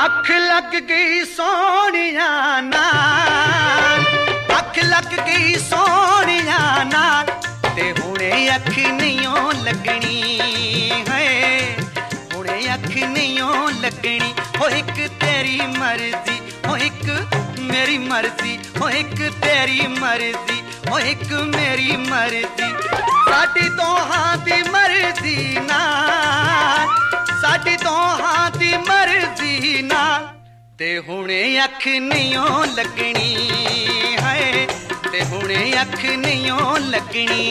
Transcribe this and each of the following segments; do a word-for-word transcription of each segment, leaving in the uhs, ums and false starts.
अख लग गई सोनिया नाल, अख लग गई सोनिया नाल, ते हुणे अख नहीं लगनी है, हुणे अख नहीं लगनी। हो एक तेरी मर्जी, हो एक मेरी मर्जी, हो एक तेरी मर्जी, हो एक मेरी मर्जी, साडी दोहां दी मर्जी नाल, साडी दोहां दी मर्जी नाल, ते हुणे अख नहीं लगनी है, ते हुणे अख नहीं लगनी।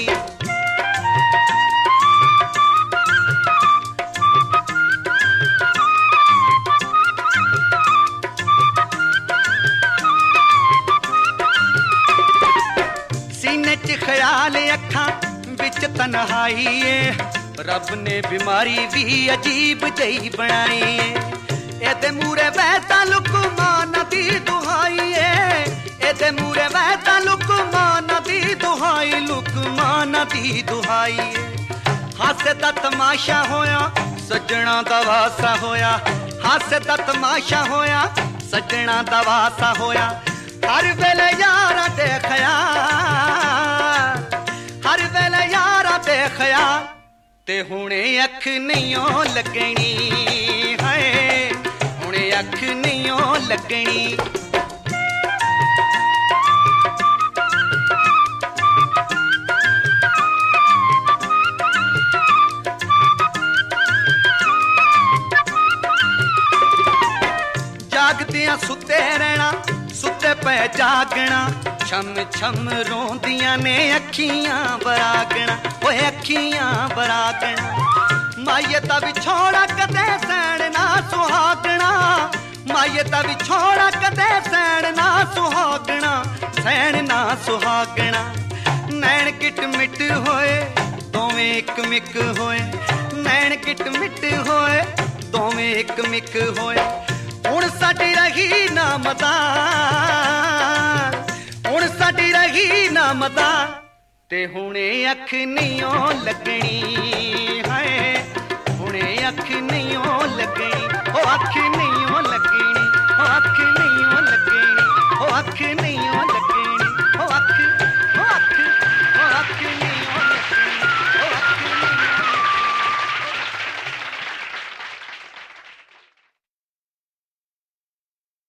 सीने च ख्याल अखां विच तन्हाई है, रब ने बीमारी भी अजीब जही बनाई है। एदे मूरे वैता लुकमान दी दुहाई है, एदे मूरे वैता लुकमान दी दुहाई, लुकमान दी दुहाई है। हासे दा तमाशा होया सजना दा वासा होया, हासे दा तमाशा होया सजना दा वासा होया। हर वेले यारा दे ख्याल, हर वेले यारा दे ख्याल, ते हुणे अख नहीं लगनी है, हुणे अख नहीं लगनी। जागदियां सुते रहना, सुते पे जागना, छम छम रोंदियां ने अखियां बरागना, ओए अखियां बरागना। माये दा विछोड़ा कदे सैन ना सुहागना, माये दा विछोड़ा कदे सैन ना सुहागना, सैन ना सुहागना। नैन किट मिट होए दोवें इक मिक होए, नैन किट मिट होए दोवें इक मिक होए। हुण साडी रही ना मदान, हुण साडी रही ना मदान, ते हुणे अख नहीं लगनी है, हुणे अख नहीं लगनी। ओ अख नहीं लगनी, ओ अख नहीं लगनी, ओ अख नहीं लगनी।